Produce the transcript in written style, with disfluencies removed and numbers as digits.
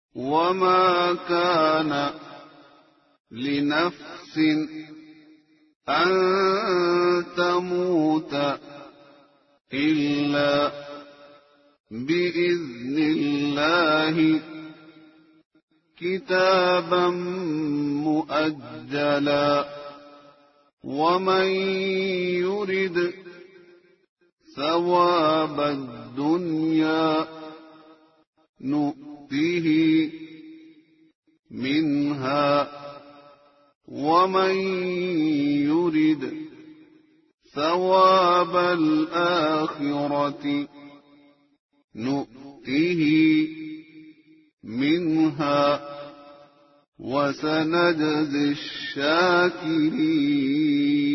وما كان لنفس أن تموت إلا بإذن الله كتابا مؤجلا ومن يرد ثواب الدنيا نؤته منها ومن يرد ثواب الآخرة نؤته منها وسنجزي الشاكرين.